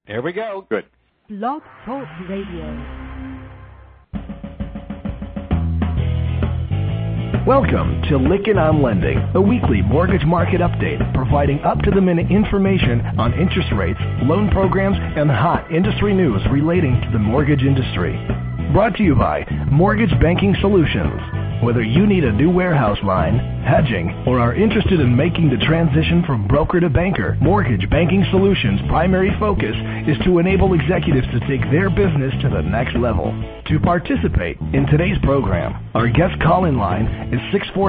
There we go. Good. Blog Talk Radio. Welcome to Lykken on Lending, a weekly mortgage market update providing up-to-the-minute information on interest rates, loan programs, and hot industry news relating to the mortgage industry. Brought to you by Mortgage Banking Solutions. Whether you need a new warehouse line, hedging, or are interested in making the transition from broker to banker, Mortgage Banking Solutions' primary focus is to enable executives to take their business to the next level. To participate in today's program, our guest call-in line is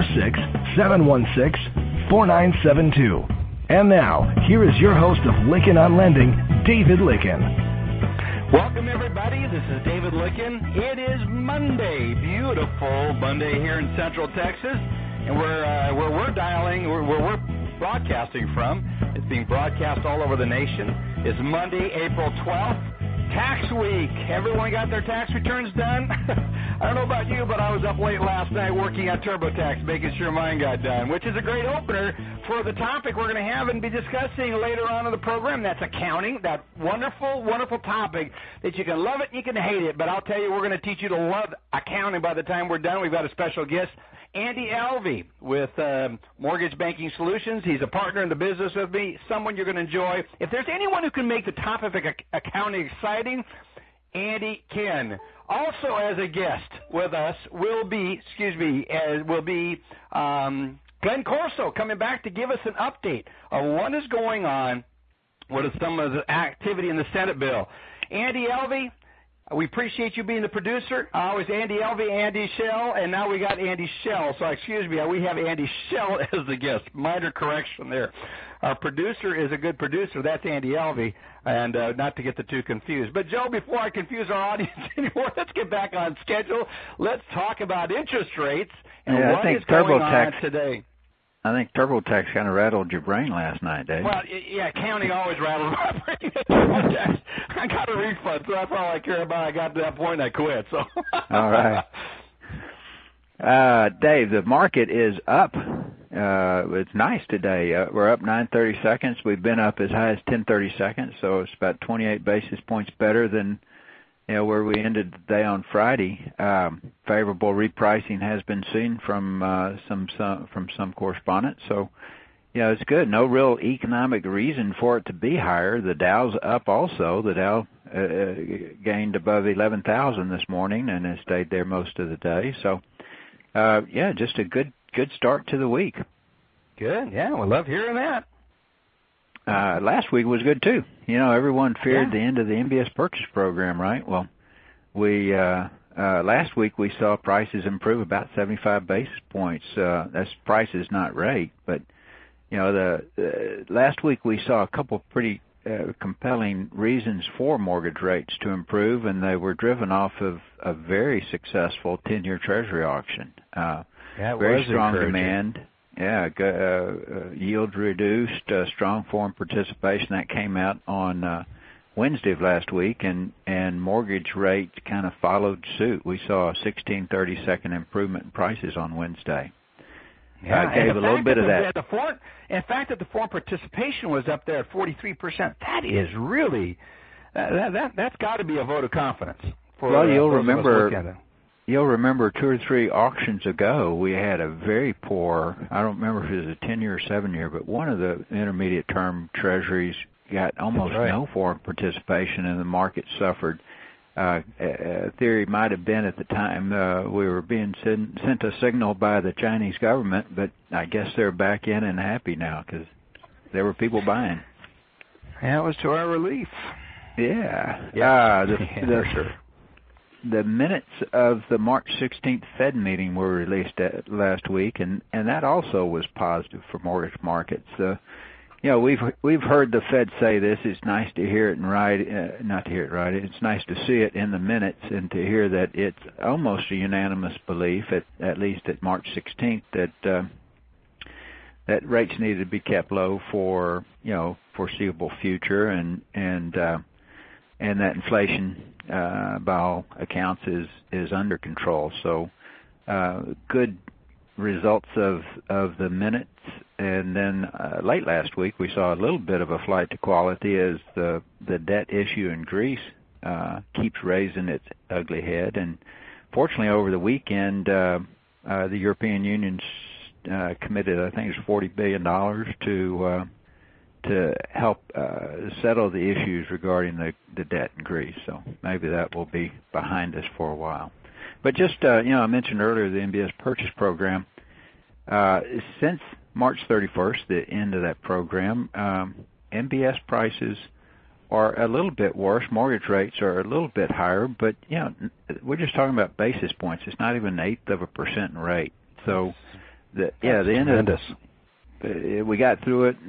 646-716-4972. And now, here is your host of Lykken on Lending, David Lykken. Welcome, everybody. This is David Lykken. It is Monday, beautiful Monday here in Central Texas, and where we're broadcasting from. It's being broadcast all over the nation. It's Monday, April 12th, tax week. Everyone got their tax returns done? I don't know about you, but I was up late last night working on TurboTax, making sure mine got done, which is a great opener for the topic we're going to have and be discussing later on in the program. That's accounting, that wonderful, wonderful topic that you can love it and you can hate it. But I'll tell you, we're going to teach you to love accounting by the time we're done. We've got a special guest, Andy Alvey with Mortgage Banking Solutions. He's a partner in the business with me, someone you're going to enjoy. If there's anyone who can make the topic of accounting exciting, Andy can. Also, as a guest with us will be Glenn Corso coming back to give us an update of what is going on, what is some of the activity in the Senate bill. Andy Alvey, we appreciate you being the producer. I was Andy Alvey, Andy Schell, and now we got Andy Schell. So excuse me, we have Andy Schell as the guest. Minor correction there. Our producer is a good producer. That's Andy Alvey, and not to get the two confused. But, Joe, before I confuse our audience anymore, let's get back on schedule. Let's talk about interest rates and what is going on today. I think TurboTax kind of rattled your brain last night, Dave. Well, yeah, accounting always rattles my brain. TurboTax, I got a refund, so that's all I care about. I got to that point, I quit. So. All right. Dave, the market is up. It's nice today. We're up 9/30 seconds. We've been up as high as 10/30 seconds, so it's about 28 basis points better than where we ended the day on Friday. Favorable repricing has been seen from some correspondents, so it's good. No real economic reason for it to be higher. The Dow's up also. The Dow gained above 11,000 this morning and has stayed there most of the day. So just a good start to the week. Good, yeah, we love hearing that. Last week was good too. Everyone feared the end of the MBS purchase program, right? Well, we last week we saw prices improve about 75 basis points. That's prices, not rate. But last week we saw a couple pretty compelling reasons for mortgage rates to improve, and they were driven off of a very successful 10-year Treasury auction. Very strong demand. Yield reduced, strong foreign participation. That came out on Wednesday of last week, and mortgage rate kind of followed suit. We saw a 16/32 improvement in prices on Wednesday. Gave a little bit of that. In fact, that the foreign participation was up there at 43%. That is really that's got to be a vote of confidence. You'll remember 2 or 3 auctions ago, we had a very poor, I don't remember if it was a 10-year or 7-year, but one of the intermediate term treasuries got almost no foreign participation, and the market suffered. Theory might have been at the time we were being sent a signal by the Chinese government, but I guess they're back in and happy now because there were people buying. That was to our relief. The minutes of the March 16th Fed meeting were released last week, and that also was positive for mortgage markets. We've heard the Fed say this. It's nice to hear it and not to hear it right. It's nice to see it in the minutes and to hear that it's almost a unanimous belief, at least at March 16th, that rates needed to be kept low for foreseeable future, and that inflation by all accounts is under control. So good results of the minutes, and then late last week we saw a little bit of a flight to quality as the debt issue in Greece keeps raising its ugly head. And fortunately, over the weekend, the European Union's committed, I think it's $40 billion to help settle the issues regarding the debt in Greece. So maybe that will be behind us for a while. But just, I mentioned earlier the MBS purchase program. Since March 31st, the end of that program, MBS prices are a little bit worse. Mortgage rates are a little bit higher, but, we're just talking about basis points. It's not even 1/8% in rate. So, the end of this, we got through it.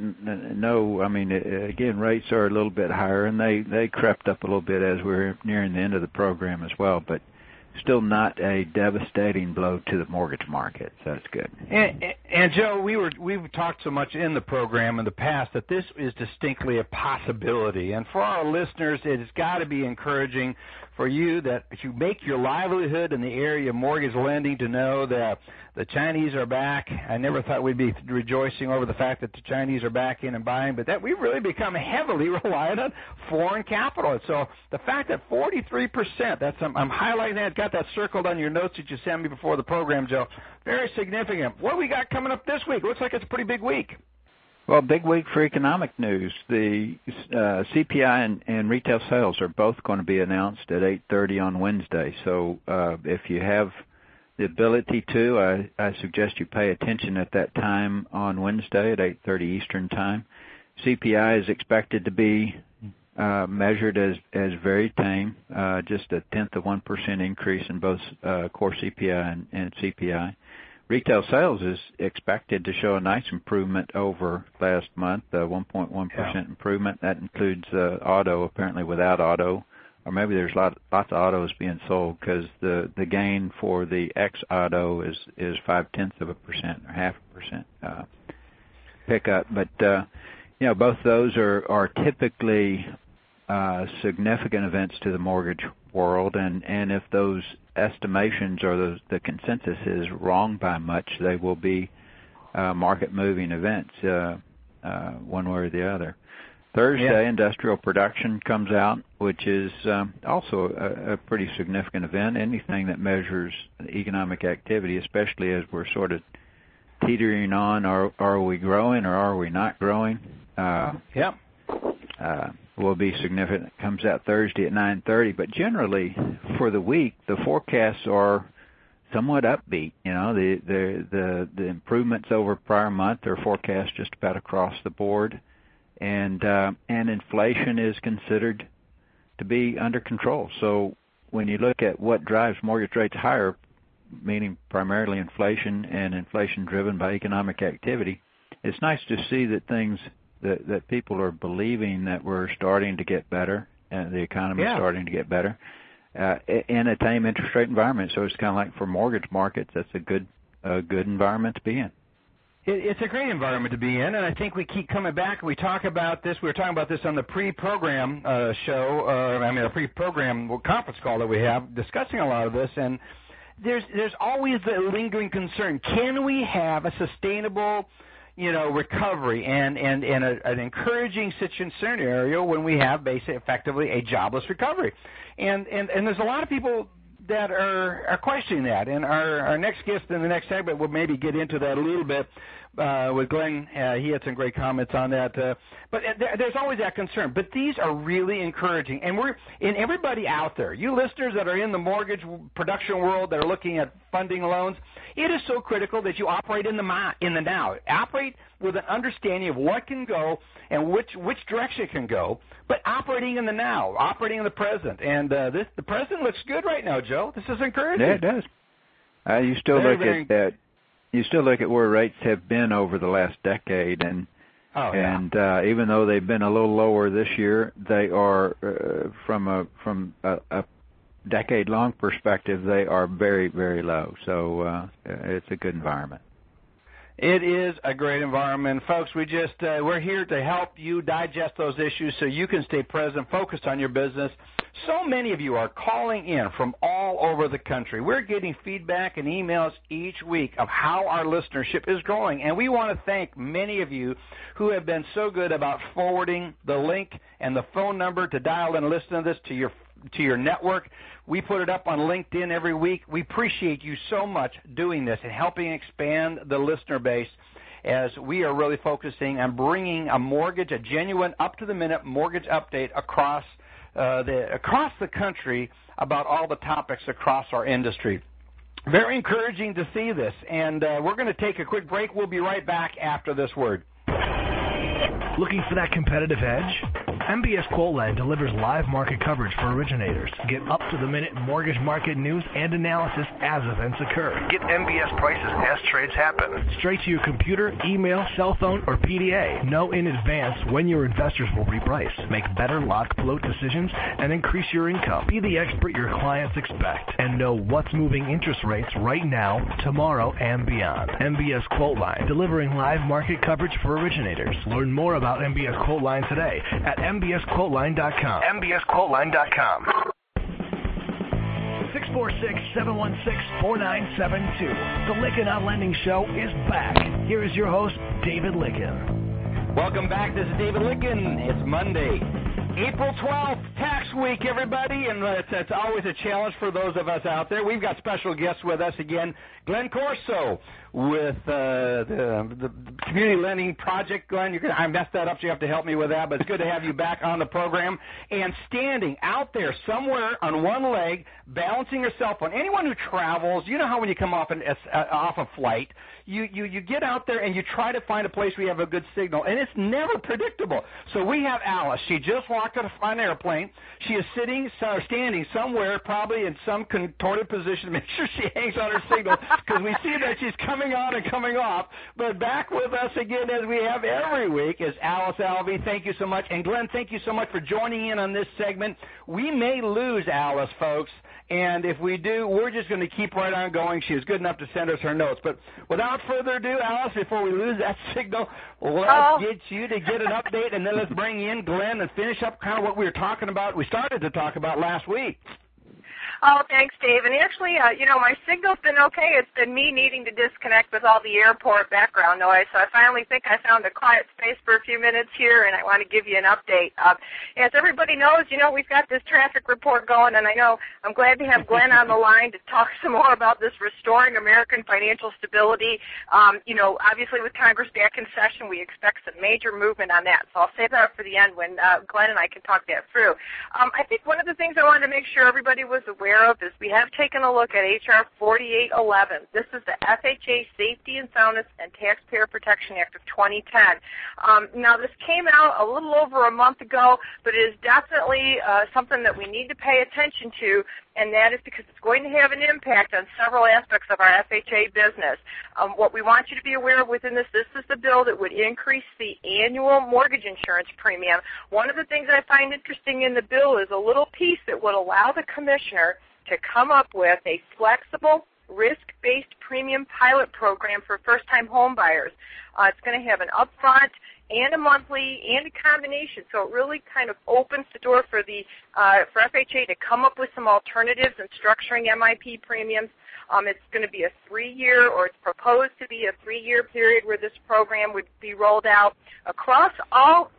Again, rates are a little bit higher, and they crept up a little bit as we're nearing the end of the program as well, but still not a devastating blow to the mortgage market, so that's good. And Joe, we've talked so much in the program in the past that this is distinctly a possibility. And for our listeners, it has got to be encouraging for you that if you make your livelihood in the area of mortgage lending to know that the Chinese are back. I never thought we'd be rejoicing over the fact that the Chinese are back in and buying, but that we've really become heavily reliant on foreign capital. And so the fact that 43%, I'm highlighting that, got that circled on your notes that you sent me before the program, Joe. Very significant. What do we got coming up this week? Looks like it's a pretty big week. Well, big week for economic news. The CPI and retail sales are both going to be announced at 8:30 on Wednesday. So if you have the ability to, I suggest you pay attention at that time on Wednesday at 8:30 Eastern Time. CPI is expected to be measured as very tame, just 1/10% increase in both core CPI and CPI. Retail sales is expected to show a nice improvement over last month, 1.1% improvement. That includes auto, apparently without auto, or maybe there's lots of autos being sold because the gain for the ex-auto is 0.5% or 0.5% pickup. But both those are typically significant events to the mortgage world, and if those estimations or the consensus is wrong by much, they will be market-moving events one way or the other. Thursday, industrial production comes out, which is also a pretty significant event. Anything that measures economic activity, especially as we're sort of teetering on, are we growing or are we not growing? Will be significant. It comes out Thursday at 9:30. But generally, for the week, the forecasts are somewhat upbeat. The improvements over prior month are forecast just about across the board, and inflation is considered to be under control. So when you look at what drives mortgage rates higher, meaning primarily inflation and inflation driven by economic activity, it's nice to see that that people are believing that we're starting to get better and the economy is starting to get better in a tame interest rate environment. So it's kind of like for mortgage markets, that's a good environment to be in. It's a great environment to be in, and I think we keep coming back. We talk about this. We were talking about this on the pre-program a pre-program conference call that we have discussing a lot of this, and there's always the lingering concern. Can we have a sustainable recovery and an encouraging scenario when we have basically effectively a jobless recovery. And there's a lot of people that are questioning that. And our next guest in the next segment will maybe get into that a little bit with Glenn. He had some great comments on that. But there's always that concern. But these are really encouraging. And everybody out there, you listeners that are in the mortgage production world that are looking at funding loans, it is so critical that you operate in the now. Operate with an understanding of what can go and which direction it can go, but operating in the now, operating in the present. And the present looks good right now, Joe. This is encouraging. Yeah, it does. You still look at where rates have been over the last decade, and even though they've been a little lower this year, they are from a decade-long perspective, they are very, very low. So it's a good environment. It is a great environment. Folks, we're here to help you digest those issues so you can stay present, focused on your business. So many of you are calling in from all over the country. We're getting feedback and emails each week of how our listenership is growing, and we want to thank many of you who have been so good about forwarding the link and the phone number to dial in and listen to this to your network. We put it up on LinkedIn every week. We appreciate you so much doing this and helping expand the listener base as we are really focusing on bringing a genuine, up-to-the-minute mortgage update across the country about all the topics across our industry. Very encouraging to see this, and we're going to take a quick break. We'll be right back after this word. Looking for that competitive edge? MBS QuoteLine delivers live market coverage for originators. Get up-to-the-minute mortgage market news and analysis as events occur. Get MBS prices as trades happen. Straight to your computer, email, cell phone, or PDA. Know in advance when your investors will reprice. Make better lock-float decisions and increase your income. Be the expert your clients expect. And know what's moving interest rates right now, tomorrow, and beyond. MBS QuoteLine, delivering live market coverage for originators. Learn more about MBS QuoteLine today at MBSQuoteLine.com. MBSQuoteLine.com. 646-716-4972. The Lykken on Lending Show is back. Here is your host, David Lykken. Welcome back. This is David Lykken. It's Monday, April 12th, tax week, everybody, and it's always a challenge for those of us out there. We've got special guests with us again, Glenn Corso with the Community Lending Project. Glenn, I messed that up, so you have to help me with that, but it's good to have you back on the program. And standing out there somewhere on one leg, balancing your cell phone. Anyone who travels, you know how when you come off a flight, you get out there and you try to find a place where you have a good signal, and it's never predictable. So we have Alice. She just walked on an airplane. She is standing somewhere, probably in some contorted position to make sure she hangs on her signal, because we see that she's coming on and coming off. But back with us again, as we have every week, is Alice Alvey. Thank you so much. And Glenn, thank you so much for joining in on this segment. We may lose Alice, folks, and if we do, we're just going to keep right on going. She is good enough to send us her notes. But without further ado, Alice, before we lose that signal, let's get you to get an update, and then let's bring in Glenn and finish up kind of what we were talking about. We started to talk about last week. Oh, thanks, Dave. And actually, my signal's been okay. It's been me needing to disconnect with all the airport background noise. So I finally think I found a quiet space for a few minutes here, and I want to give you an update. As everybody knows, we've got this traffic report going, and I'm glad to have Glenn on the line to talk some more about this restoring American financial stability. Obviously with Congress back in session, we expect some major movement on that. So I'll save that for the end when Glenn and I can talk that through. I think one of the things I wanted to make sure everybody was aware of is we have taken a look at H.R. 4811. This is the FHA Safety and Soundness and Taxpayer Protection Act of 2010. Now, this came out a little over a month ago, but it is definitely something that we need to pay attention to, and that is because it's going to have an impact on several aspects of our FHA business. What we want you to be aware of within this is the bill that would increase the annual mortgage insurance premium. One of the things I find interesting in the bill is a little piece that would allow the commissioner to come up with a flexible, risk-based premium pilot program for first-time home buyers. It's going to have an upfront and a monthly and a combination, so it really kind of opens the door for for FHA to come up with some alternatives in structuring MIP premiums. It's going to be a 3-year, or it's proposed to be a 3-year period where this program would be rolled out across all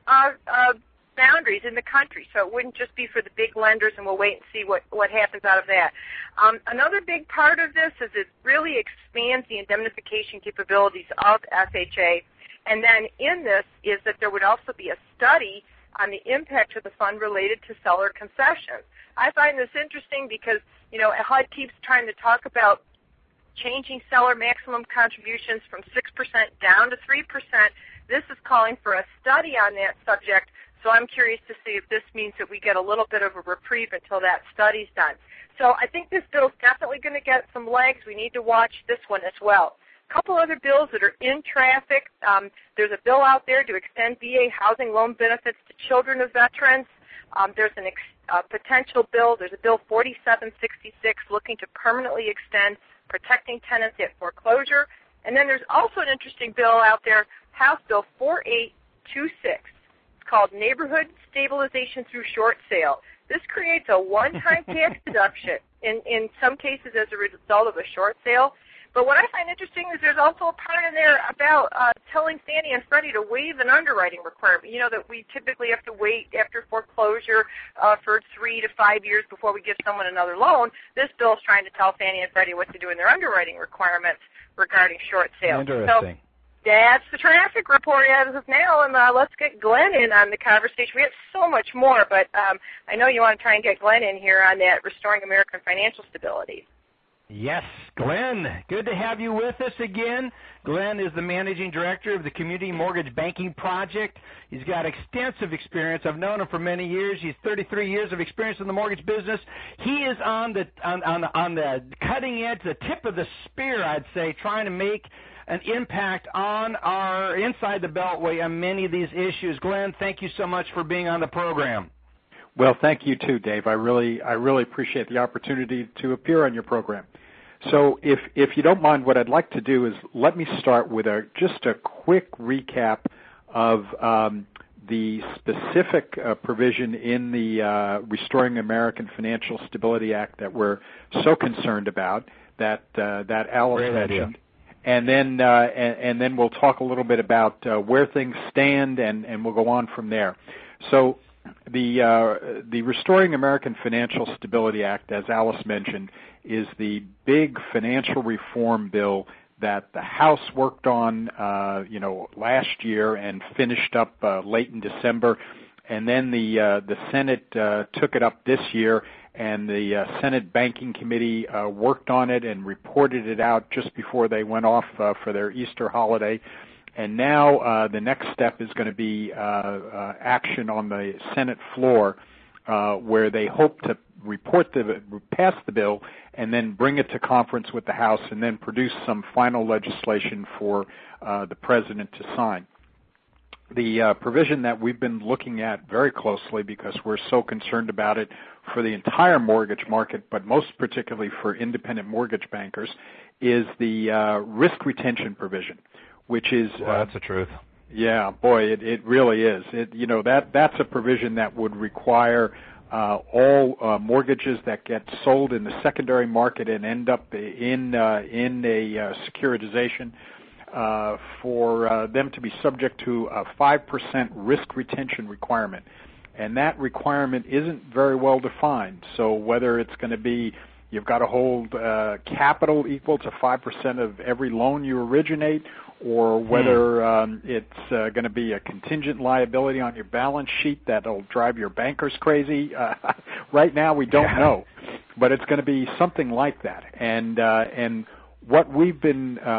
boundaries in the country, so it wouldn't just be for the big lenders, and we'll wait and see what happens out of that. Another big part of this is it really expands the indemnification capabilities of FHA, and then in this is that there would also be a study on the impact to the fund related to seller concessions. I find this interesting because, HUD keeps trying to talk about changing seller maximum contributions from 6% down to 3%. This is calling for a study on that subject, so I'm curious to see if this means that we get a little bit of a reprieve until that study's done. So I think this bill's definitely going to get some legs. We need to watch this one as well. A couple other bills that are in traffic. There's a bill out there to extend VA housing loan benefits to children of veterans. There's a potential bill. There's a bill 4766 looking to permanently extend protecting tenants at foreclosure. And then there's also an interesting bill out there, House Bill 4826. It's called Neighborhood Stabilization Through Short Sale. This creates a one-time tax deduction in some cases as a result of a short sale. But what I find interesting is there's also a part in there about telling Fannie and Freddie to waive an underwriting requirement. You know, that we typically have to wait after foreclosure for 3 to 5 years before we give someone another loan. This bill is trying to tell Fannie and Freddie what to do in their underwriting requirements regarding short sales. Interesting. So that's the traffic report as of now, and let's get Glenn in on the conversation. We have so much more, but I know you want to try and get Glenn in here on that Restoring American Financial Stability. Yes, Glenn, good to have you with us again. Glenn is the Managing Director of the Community Mortgage Banking Project. He's got extensive experience. I've known him for many years. He's 33 years of experience in the mortgage business. He is on the cutting edge, the tip of the spear, I'd say, trying to make an impact on our inside the Beltway on many of these issues. Glenn, thank you so much for being on the program. Well, thank you too, Dave. I really appreciate the opportunity to appear on your program. So if you don't mind, what I'd like to do is let me start with just a quick recap of the specific provision in the Restoring American Financial Stability Act that we're so concerned about that Alice mentioned. And then we'll talk a little bit about where things stand, and we'll go on from there. So the Restoring American Financial Stability Act, as Alice mentioned, is the big financial reform bill that the House worked on, last year and finished up late in December, and then the Senate took it up this year, and the Senate Banking Committee worked on it and reported it out just before they went off for their Easter holiday. And now the next step is going to be action on the Senate floor, where they hope to pass the bill and then bring it to conference with the House and then produce some final legislation for the President to sign. The provision that we've been looking at very closely, because we're so concerned about it for the entire mortgage market, but most particularly for independent mortgage bankers, is the risk retention provision, which is... Well, that's the truth. Yeah, boy, it really is. That's a provision that would require all mortgages that get sold in the secondary market and end up in a securitization for them to be subject to a 5% risk retention requirement. And that requirement isn't very well defined. So whether it's going to be you've got to hold capital equal to 5% of every loan you originate, or whether it's going to be a contingent liability on your balance sheet that'll drive your bankers crazy. Right now we don't know, but it's going to be something like that. And what we have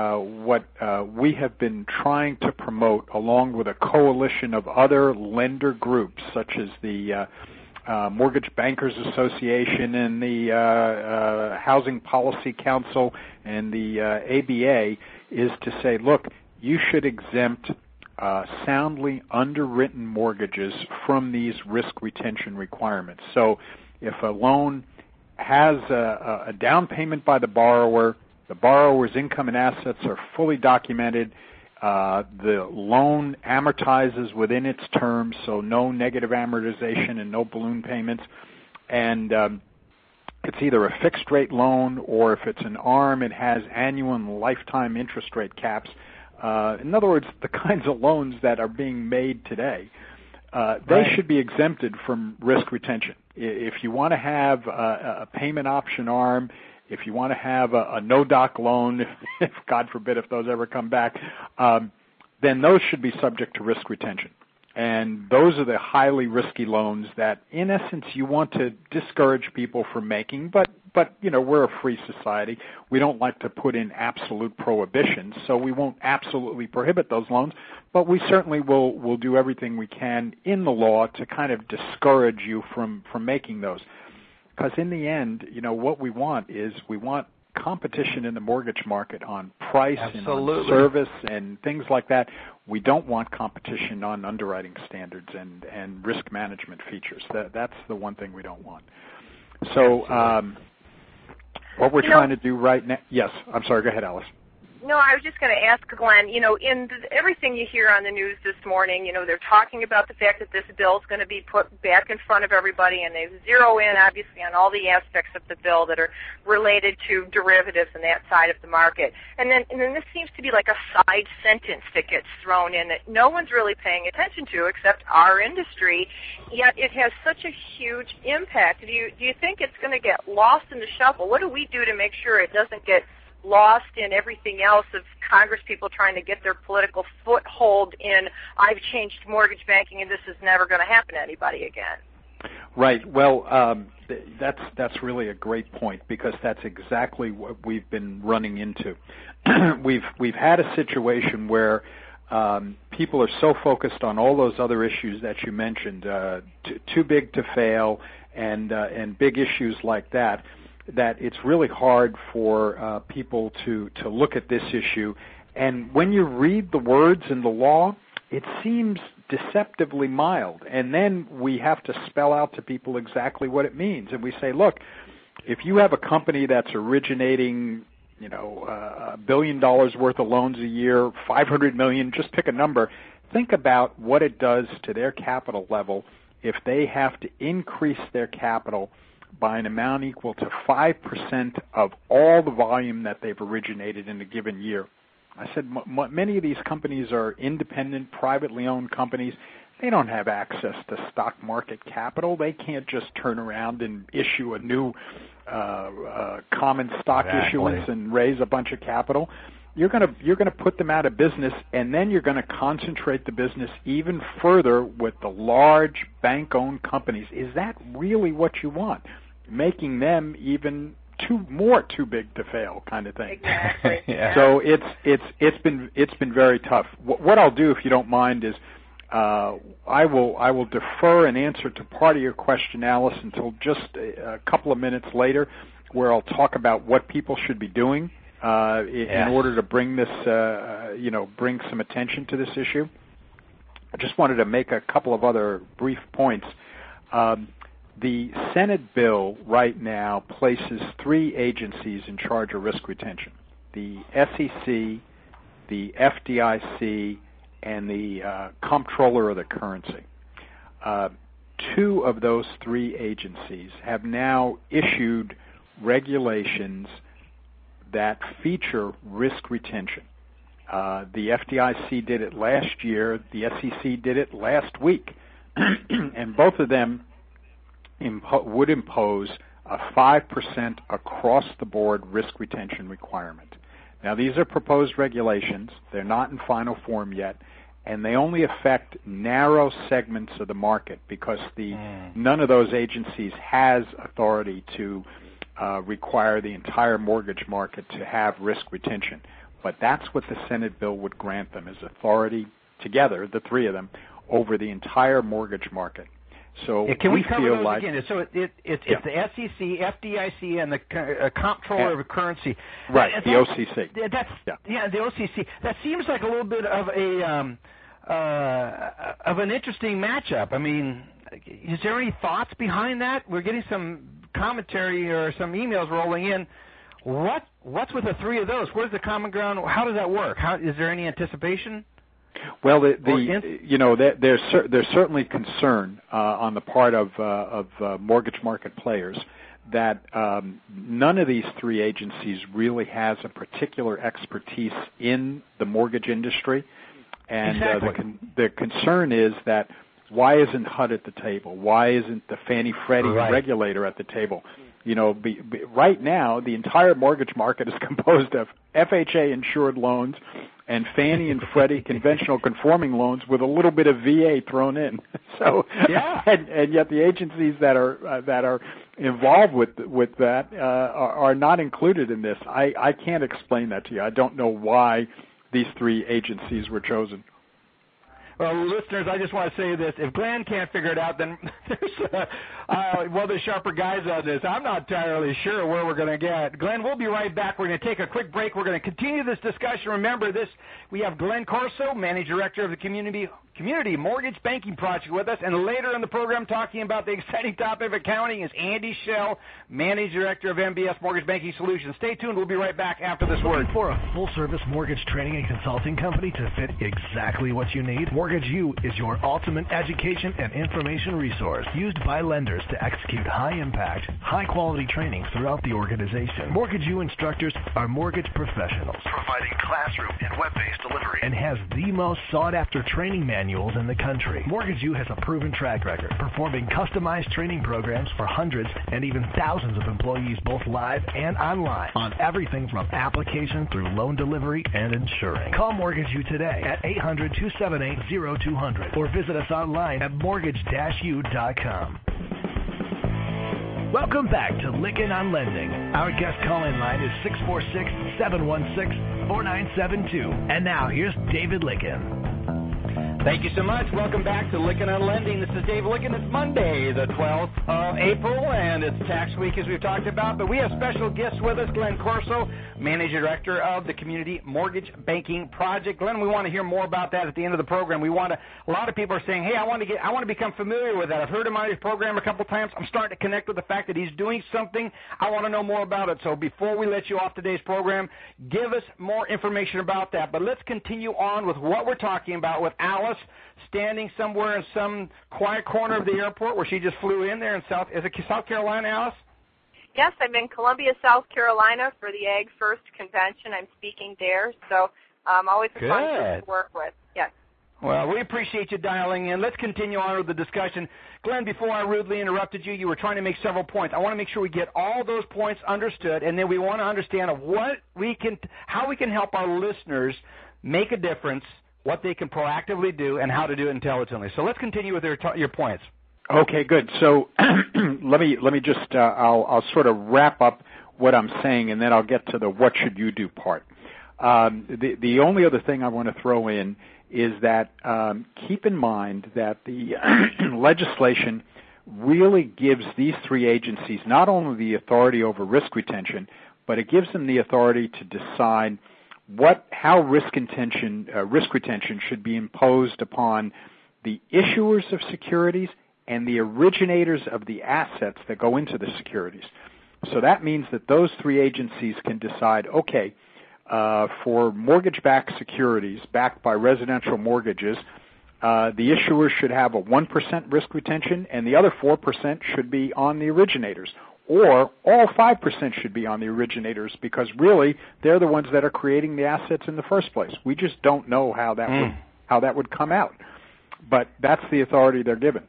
been trying to promote, along with a coalition of other lender groups, such as the Mortgage Bankers Association and the Housing Policy Council and the ABA, is to say, look, you should exempt soundly underwritten mortgages from these risk retention requirements. So if a loan has a down payment by the borrower's income and assets are fully documented, the loan amortizes within its terms, so no negative amortization and no balloon payments, and it's either a fixed rate loan, or if it's an ARM, it has annual and lifetime interest rate caps. In other words, the kinds of loans that are being made today, they should be exempted from risk retention. If you want to have a payment option ARM, if you want to have a no-doc loan, if God forbid if those ever come back, then those should be subject to risk retention. And those are the highly risky loans that, in essence, you want to discourage people from making. But we're a free society. We don't like to put in absolute prohibitions, so we won't absolutely prohibit those loans. But we certainly will do everything we can in the law to kind of discourage you from making those. Because in the end, what we want is competition in the mortgage market on price and on service and things like that. We don't want competition on underwriting standards and risk management features. That's the one thing we don't want. So what we're trying to do right now... Yes, I'm sorry. Go ahead, Alice. No, I was just going to ask Glenn, in everything you hear on the news this morning, they're talking about the fact that this bill is going to be put back in front of everybody, and they zero in, obviously, on all the aspects of the bill that are related to derivatives and that side of the market. And then this seems to be like a side sentence that gets thrown in that no one's really paying attention to except our industry, yet it has such a huge impact. Do you think it's going to get lost in the shuffle? What do we do to make sure it doesn't get lost in everything else of Congress people trying to get their political foothold in, I've changed mortgage banking and this is never going to happen to anybody again? Right. Well, that's really a great point, because that's exactly what we've been running into. We've had a situation where people are so focused on all those other issues that you mentioned, too big to fail, and big issues like that it's really hard for people to look at this issue. And when you read the words in the law, it seems deceptively mild. And then we have to spell out to people exactly what it means. And we say, look, if you have a company that's originating, $1 billion worth of loans a year, $500 million, just pick a number, think about what it does to their capital level if they have to increase their capital by an amount equal to 5% of all the volume that they've originated in a given year. I said many of these companies are independent, privately owned companies. They don't have access to stock market capital. They can't just turn around and issue a new common stock issuance and raise a bunch of capital. You're going to put them out of business, and then you're going to concentrate the business even further with the large bank-owned companies. Is that really what you want? Making them even too big to fail, kind of thing. Exactly. Yeah. So it's been very tough. What I'll do, if you don't mind, is I will defer an answer to part of your question, Alice, until just a couple of minutes later, where I'll talk about what people should be doing in order to bring this, bring some attention to this issue. I just wanted to make a couple of other brief points. The Senate bill right now places 3 agencies in charge of risk retention: the SEC, the FDIC, and the Comptroller of the Currency. 2 of those 3 agencies have now issued regulations that feature risk retention. The FDIC did it last year. The SEC did it last week. And both of them would impose a 5% across-the-board risk retention requirement. Now, these are proposed regulations. They're not in final form yet, and they only affect narrow segments of the market because none of those agencies has authority to require the entire mortgage market to have risk retention. But that's what the Senate bill would grant them, is authority together, the 3 of them, over the entire mortgage market. So can we cover those again? So it's the SEC, FDIC, and the Comptroller of the Currency. Right, the OCC. The OCC. That seems like a little bit of an interesting matchup. I mean, is there any thoughts behind that? We're getting some commentary or some emails rolling in. What's with the 3 of those? Where's the common ground? How does that work? Is there any anticipation? Well, there's certainly concern on the part of mortgage market players that none of these 3 agencies really has a particular expertise in the mortgage industry, and exactly. The concern is that why isn't HUD at the table? Why isn't the Fannie Freddie regulator at the table? Right now, the entire mortgage market is composed of FHA-insured loans and Fannie and Freddie conventional conforming loans with a little bit of VA thrown in. So, and yet the agencies that are involved with that are not included in this. I can't explain that to you. I don't know why these 3 agencies were chosen. Well, listeners, I just want to say this. If Glenn can't figure it out, then there's sharper guys on this. I'm not entirely sure where we're going to get. Glenn, we'll be right back. We're going to take a quick break. We're going to continue this discussion. Remember this, we have Glenn Corso, Managing Director of the Community Community Mortgage Banking Project with us, and later in the program talking about the exciting topic of accounting is Andy Schell, Managing Director of MBS Mortgage Banking Solutions. Stay tuned. We'll be right back after this word. Looking for a full-service mortgage training and consulting company to fit exactly what you need? Mortgage U is your ultimate education and information resource, used by lenders to execute high-impact, high-quality training throughout the organization. Mortgage U instructors are mortgage professionals, providing classroom and web-based delivery, and has the most sought-after training manuals in the country. Mortgage U has a proven track record, performing customized training programs for hundreds and even thousands of employees, both live and online, on everything from application through loan delivery and insuring. Call Mortgage U today at 800-278-0200 or visit us online at mortgage-u.com. Welcome back to Lykken on Lending. Our guest call-in line is 646-716-4972. And now, here's David Lykken. Thank you so much. Welcome back to Lykken on Lending. This is Dave Lykken. It's Monday, the 12th of April, and it's tax week, as we've talked about. But we have special guests with us, Glenn Corso, Managing Director of the Community Mortgage Banking Project. Glenn, we want to hear more about that at the end of the program. A lot of people are saying, hey, I want to become familiar with that. I've heard him on his program a couple times. I'm starting to connect with the fact that he's doing something. I want to know more about it. So before we let you off today's program, give us more information about that. But let's continue on with what we're talking about with Alice, standing somewhere in some quiet corner of the airport where she just flew in there in South Carolina, Alice? Yes, I'm in Columbia, South Carolina for the Ag First Convention. I'm speaking there, so always a fun group to work with. Yes. Well, we appreciate you dialing in. Let's continue on with the discussion. Glenn, before I rudely interrupted you, you were trying to make several points. I want to make sure we get all those points understood, and then we want to understand how we can help our listeners make a difference, what they can proactively do, and how to do it intelligently. So let's continue with your points. Okay, good. So let me just I'll sort of wrap up what I'm saying, and then I'll get to the what should you do part. The only other thing I want to throw in is that keep in mind that the legislation really gives these three agencies not only the authority over risk retention, but it gives them the authority to decide how risk retention should be imposed upon the issuers of securities and the originators of the assets that go into the securities. So that means that those three agencies can decide, okay, for mortgage-backed securities backed by residential mortgages, the issuers should have a 1% risk retention and the other 4% should be on the originators. Or all 5% should be on the originators because really they're the ones that are creating the assets in the first place. We just don't know how that would come out. But that's the authority they're given.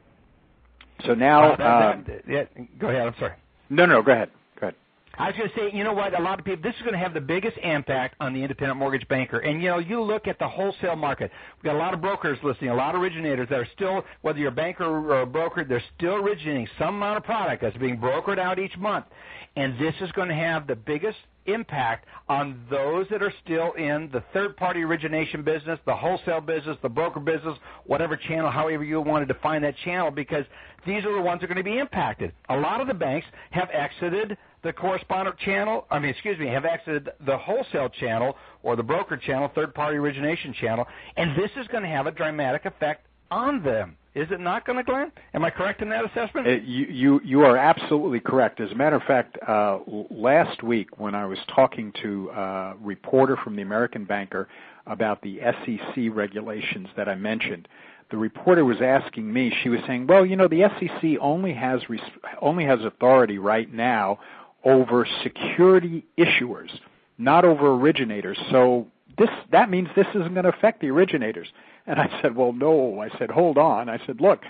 So now... yeah, go ahead. I'm sorry. No, go ahead. I was going to say, you know what, a lot of people, this is going to have the biggest impact on the independent mortgage banker. And, you look at the wholesale market. We've got a lot of brokers listening, a lot of originators that are still, whether you're a banker or a broker, they're still originating some amount of product that's being brokered out each month. And this is going to have the biggest impact on those that are still in the third-party origination business, the wholesale business, the broker business, whatever channel, however you want to define that channel, because these are the ones that are going to be impacted. A lot of the banks have exited the correspondent channel, have exited the wholesale channel or the broker channel, third-party origination channel, and this is going to have a dramatic effect on them. Is it not going to, Glenn? Am I correct in that assessment? You are absolutely correct. As a matter of fact, last week when I was talking to a reporter from the American Banker about the SEC regulations that I mentioned, the reporter was asking me, she was saying, well, the SEC only has authority right now over security issuers, not over originators. So that means this isn't going to affect the originators. And I said, well, no. I said, hold on. I said, look,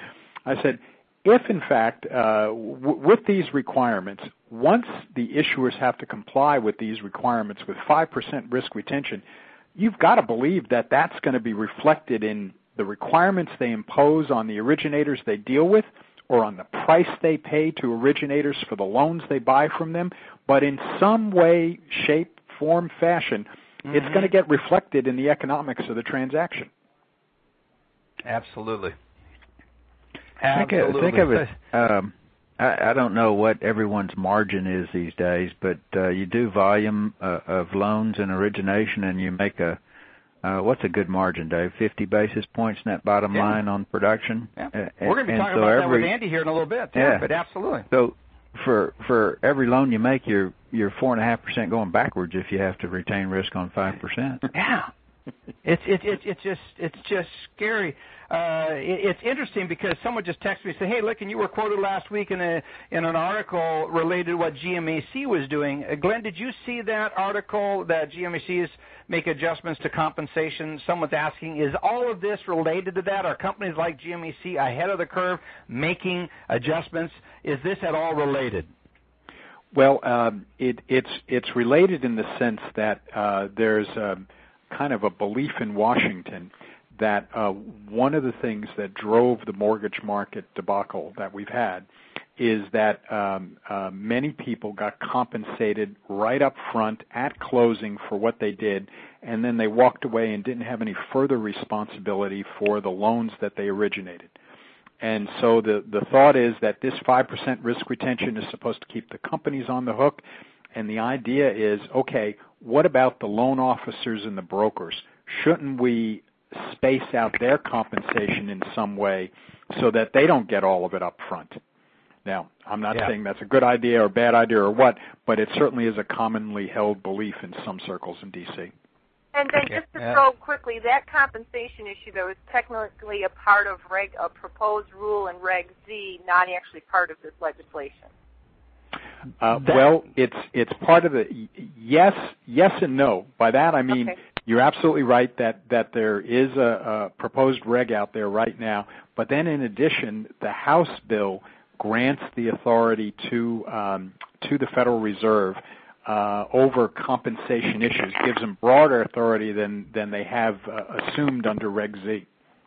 if in fact with these requirements, once the issuers have to comply with these requirements with 5% risk retention, you've got to believe that that's going to be reflected in the requirements they impose on the originators they deal with, or on the price they pay to originators for the loans they buy from them. But in some way, shape, form, fashion, it's going to get reflected in the economics of the transaction. Absolutely. Think of it. I don't know what everyone's margin is these days, but you do volume of loans and origination, and you make a what's a good margin, Dave? 50 basis points net bottom line on production? Yeah. We're going to be talking about that with Andy here in a little bit. Yeah, but absolutely. So for every loan you make, you're 4.5% going backwards if you have to retain risk on 5%. Yeah. It's just scary. It's interesting because someone just texted me and said, "Hey, look, and you were quoted last week in an article related to what GMAC was doing." Glenn, did you see that article that GMAC is make adjustments to compensation? Someone's asking, is all of this related to that? Are companies like GMAC ahead of the curve making adjustments? Is this at all related? Well, it's related in the sense that there's kind of a belief in Washington that one of the things that drove the mortgage market debacle that we've had is that many people got compensated right up front at closing for what they did, and then they walked away and didn't have any further responsibility for the loans that they originated. And so the thought is that this 5% risk retention is supposed to keep the companies on the hook, and the idea is, okay, what about the loan officers and the brokers? Shouldn't we space out their compensation in some way so that they don't get all of it up front? Now, I'm not saying that's a good idea or bad idea or what, but it certainly is a commonly held belief in some circles in D.C. And then just to throw quickly, that compensation issue, though, is technically a part of a proposed rule in Reg Z, not actually part of this legislation. Well, it's part of the yes and no. By that I mean you're absolutely right that there is a proposed reg out there right now. But then in addition, the House bill grants the authority to the Federal Reserve over compensation issues, gives them broader authority than they have assumed under Reg Z.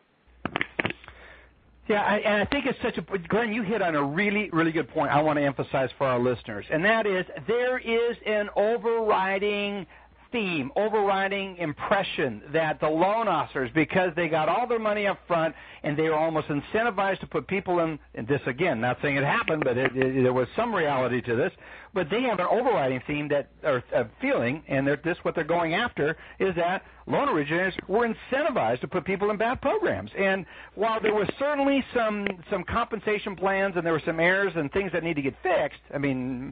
Yeah, and I think it's such a – Glenn, you hit on a really, really good point I want to emphasize for our listeners, and that is there is an overriding theme, overriding impression that the loan officers, because they got all their money up front and they were almost incentivized to put people in, and this again, not saying it happened, but there was some reality to this, but they have an overriding theme that, or feeling, and this what they're going after, is that loan originators were incentivized to put people in bad programs. And while there was certainly some compensation plans and there were some errors and things that need to get fixed, things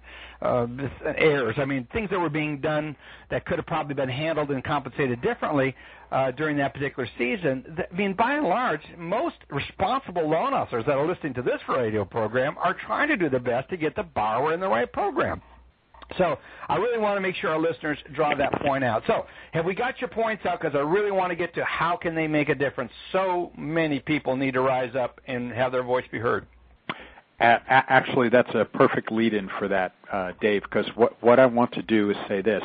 that were being done that could have probably been handled and compensated differently during that particular season, by and large, most responsible loan officers that are listening to this radio program are trying to do their best to get the borrower in the right program. So I really want to make sure our listeners draw that point out. So have we got your points out? Because I really want to get to how can they make a difference. So many people need to rise up and have their voice be heard. Actually, that's a perfect lead-in for that, Dave, because what I want to do is say this.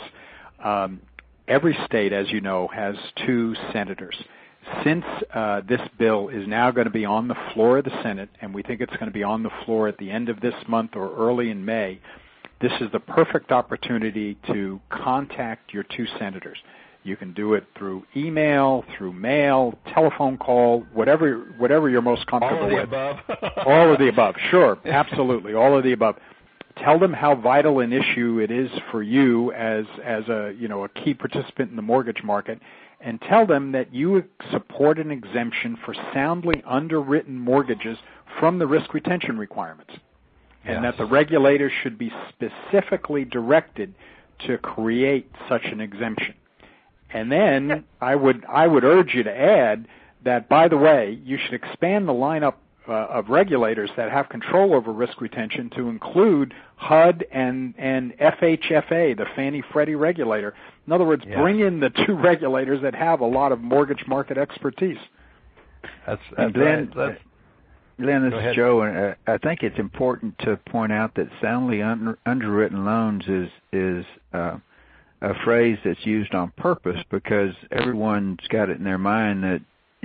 Every state, as you know, has 2 senators. Since this bill is now going to be on the floor of the Senate, and we think it's going to be on the floor at the end of this month or early in May, this is the perfect opportunity to contact your 2 senators. You can do it through email, through mail, telephone call, whatever you're most comfortable with. All of the above. All of the above, sure, absolutely, all of the above. Tell them how vital an issue it is for you as a key participant in the mortgage market, and tell them that you support an exemption for soundly underwritten mortgages from the risk retention requirements. And that the regulators should be specifically directed to create such an exemption. And then I would urge you to add that, by the way, you should expand the lineup of regulators that have control over risk retention to include HUD and FHFA, the Fannie Freddie regulator. In other words, bring in the 2 regulators that have a lot of mortgage market expertise. That's Glenn, this is Joe, and I think it's important to point out that soundly underwritten loans is a phrase that's used on purpose because everyone's got it in their mind that,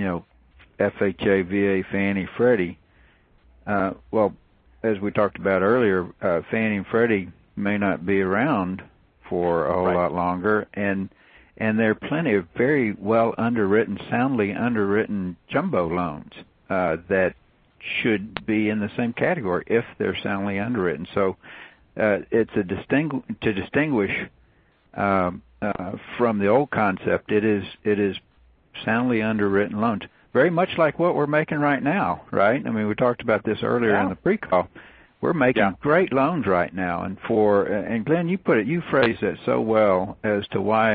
FHA, VA, Fannie, Freddie. Well, as we talked about earlier, Fannie and Freddie may not be around for a whole lot longer, and there are plenty of very well underwritten, soundly underwritten jumbo loans that should be in the same category if they're soundly underwritten. So it's to distinguish from the old concept. It is soundly underwritten loans. Very much like what we're making right now, right? I mean, we talked about this earlier in the pre-call. We're making great loans right now, and Glenn, you phrased it so well as to why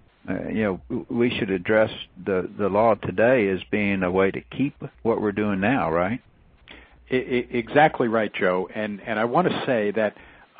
we should address the law today as being a way to keep what we're doing now, right? Exactly right, Joe. And I want to say that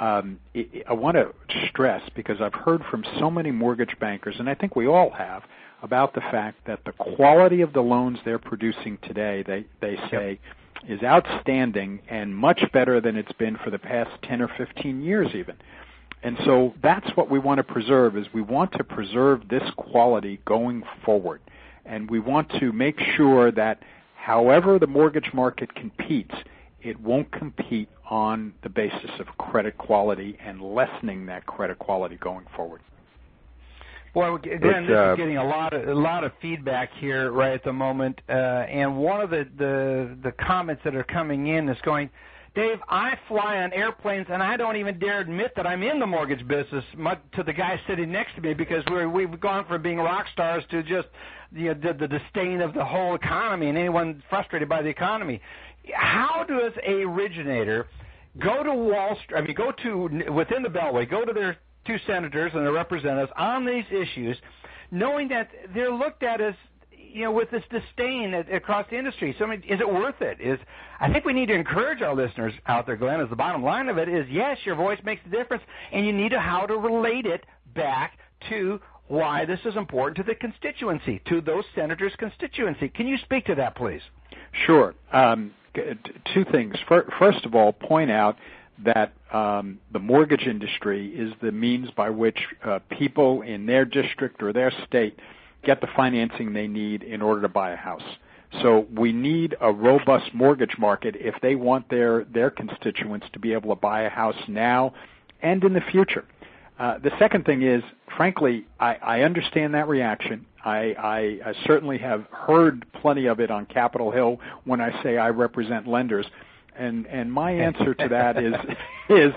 I want to stress, because I've heard from so many mortgage bankers, and I think we all have, about the fact that the quality of the loans they're producing today, they say, is outstanding and much better than it's been for the past 10 or 15 years even. And so that's what we want to preserve, is we want to preserve this quality going forward. And we want to make sure that however the mortgage market competes, it won't compete on the basis of credit quality and lessening that credit quality going forward. Well, Glenn, this is getting a lot of feedback here right at the moment, and one of the comments that are coming in is going, Dave, I fly on airplanes, and I don't even dare admit that I'm in the mortgage business to the guy sitting next to me, because we've gone from being rock stars to just the disdain of the whole economy and anyone frustrated by the economy. How does a originator go to Wall Street? I mean, go to within the Beltway, go to their two senators and their representatives on these issues, knowing that they're looked at as, with this disdain across the industry. So, I mean, is it worth it? I think we need to encourage our listeners out there, Glenn, as the bottom line of it is, yes, your voice makes a difference, and you need how to relate it back to why this is important to the constituency, to those senators' constituency. Can you speak to that, please? Sure. Two things. First of all, point out that the mortgage industry is the means by which people in their district or their state get the financing they need in order to buy a house. So we need a robust mortgage market if they want their constituents to be able to buy a house now and in the future. The second thing is, frankly, I understand that reaction. I certainly have heard plenty of it on Capitol Hill when I say I represent lenders. And my answer to that is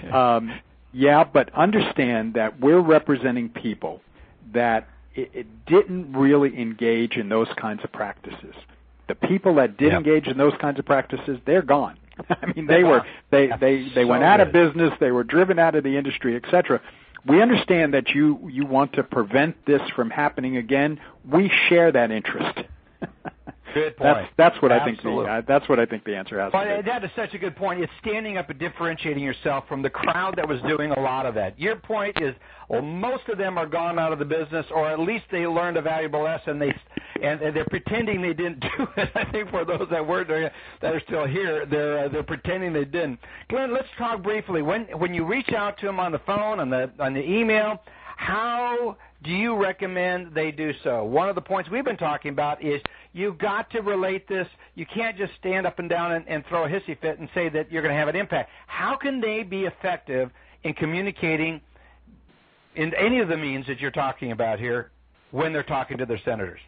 but understand that we're representing people that it didn't really engage in those kinds of practices. The people that did engage in those kinds of practices, they're gone. I mean, they went out of business, they were driven out of the industry, etc. We understand that you want to prevent this from happening again. We share that interest. Good point. That's what Absolutely. That's what I think the answer has to be. That is such a good point. It's standing up and differentiating yourself from the crowd that was doing a lot of that. Your point is, well, most of them are gone out of the business, or at least they learned a valuable lesson. And they're pretending they didn't do it. I think for those that were doing it, that are still here, they're pretending they didn't. Glenn, let's talk briefly. When you reach out to them on the phone, on the email, how do you recommend they do so? One of the points we've been talking about is you've got to relate this. You can't just stand up and down and throw a hissy fit and say that you're going to have an impact. How can they be effective in communicating in any of the means that you're talking about here when they're talking to their senators?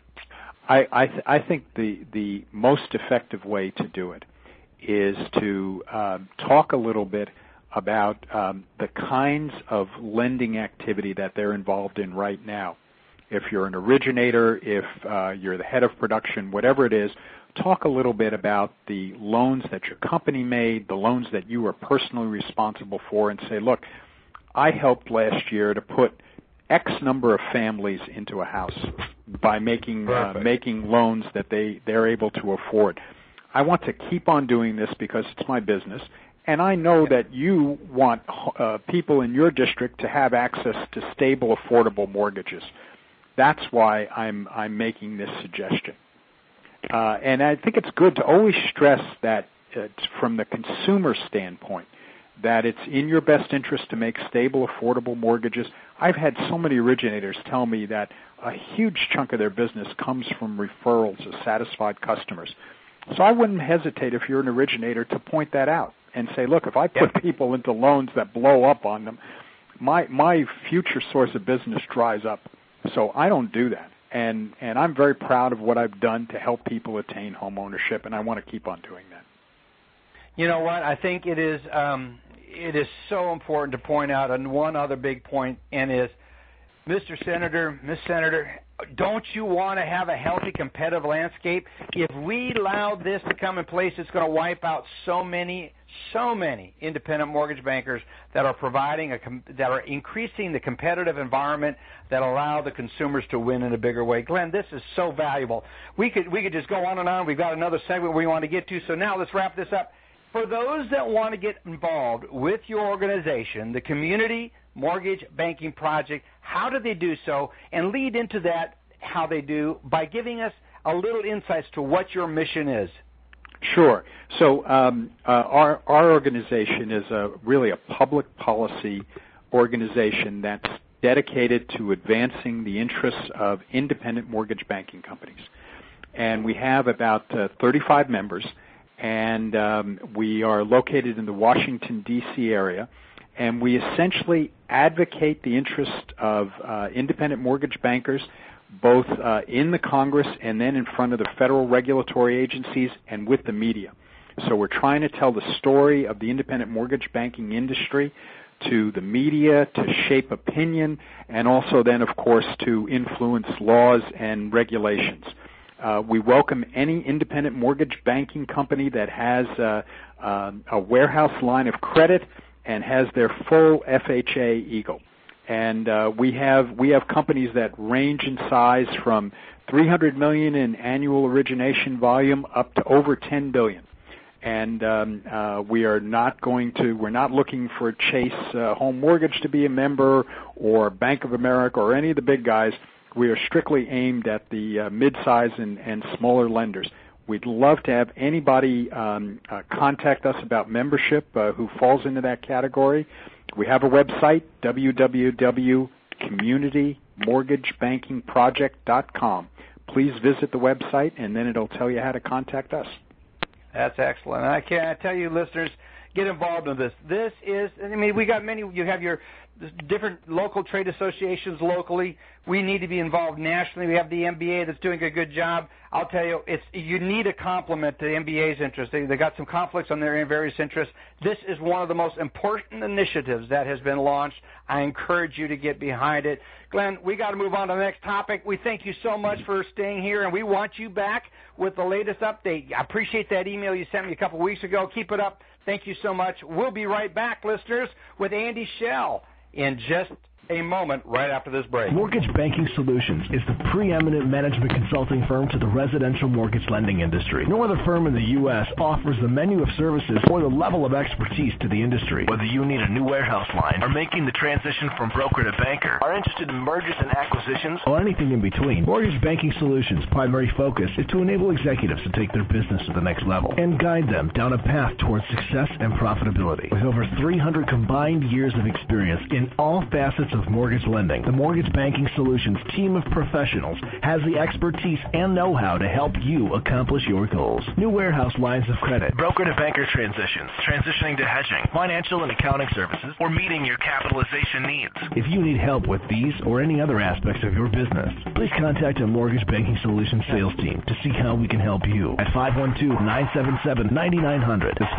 I think the most effective way to do it is to talk a little bit about the kinds of lending activity that they're involved in right now. If you're an originator, if you're the head of production, whatever it is, talk a little bit about the loans that your company made, the loans that you were personally responsible for, and say, look, I helped last year to put X number of families into a house by making loans that they're able to afford. I want to keep on doing this because it's my business. And I know that you want people in your district to have access to stable, affordable mortgages. That's why I'm making this suggestion. And I think it's good to always stress that from the consumer standpoint, that it's in your best interest to make stable, affordable mortgages. I've had so many originators tell me that a huge chunk of their business comes from referrals of satisfied customers. So I wouldn't hesitate, if you're an originator, to point that out and say, look, if I put people into loans that blow up on them, my future source of business dries up. So I don't do that. And I'm very proud of what I've done to help people attain home ownership, and I want to keep on doing that. You know what? I think it is so important to point out on one other big point, and is, Mr. Senator, Miss Senator, don't you want to have a healthy competitive landscape? If we allow this to come in place, it's going to wipe out so many independent mortgage bankers that are that are increasing the competitive environment that allow the consumers to win in a bigger way. Glenn, this is so valuable. We could just go on and on. We've got another segment we want to get to, so now let's wrap this up. For those that want to get involved with your organization, the Community Mortgage Banking Project, how do they do so? And lead into that, how they do, by giving us a little insights to what your mission is. Sure. So our organization is really a public policy organization that's dedicated to advancing the interests of independent mortgage banking companies. And we have about 35 members, and we are located in the Washington, D.C. area, and we essentially advocate the interest of independent mortgage bankers both in the Congress and then in front of the federal regulatory agencies and with the media. So we're trying to tell the story of the independent mortgage banking industry to the media, to shape opinion, and also then, of course, to influence laws and regulations. We welcome any independent mortgage banking company that has a warehouse line of credit and has their full FHA Eagle. And we have companies that range in size from $300 million in annual origination volume up to over $10 billion. And we're not looking for Chase Home Mortgage to be a member or Bank of America or any of the big guys. We are strictly aimed at the mid-size and smaller lenders. We'd love to have anybody contact us about membership who falls into that category. We have a website, www.communitymortgagebankingproject.com. Please visit the website, and then it'll tell you how to contact us. That's excellent. And I tell you, listeners, get involved in this. This is, we got many, you have your different local trade associations locally. We need to be involved nationally. We have the MBA that's doing a good job. I'll tell you, you need a complement to the MBA's interest. They got some conflicts on their various interests. This is one of the most important initiatives that has been launched. I encourage you to get behind it. Glenn, we got to move on to the next topic. We thank you so much for staying here, and we want you back with the latest update. I appreciate that email you sent me a couple of weeks ago. Keep it up. Thank you so much. We'll be right back, listeners, with Andy Schell in just a moment right after this break. Mortgage Banking Solutions is the preeminent management consulting firm to the residential mortgage lending industry. No other firm in the U.S. offers the menu of services or the level of expertise to the industry. Whether you need a new warehouse line, are making the transition from broker to banker, are interested in mergers and acquisitions, or anything in between, Mortgage Banking Solutions' primary focus is to enable executives to take their business to the next level and guide them down a path towards success and profitability. With over 300 combined years of experience in all facets of mortgage lending, the Mortgage Banking Solutions team of professionals has the expertise and know-how to help you accomplish your goals. New warehouse lines of credit, broker to banker transitions, transitioning to hedging, financial and accounting services, or meeting your capitalization needs. If you need help with these or any other aspects of your business, please contact a Mortgage Banking Solutions sales team to see how we can help you at 512-977-9900. That's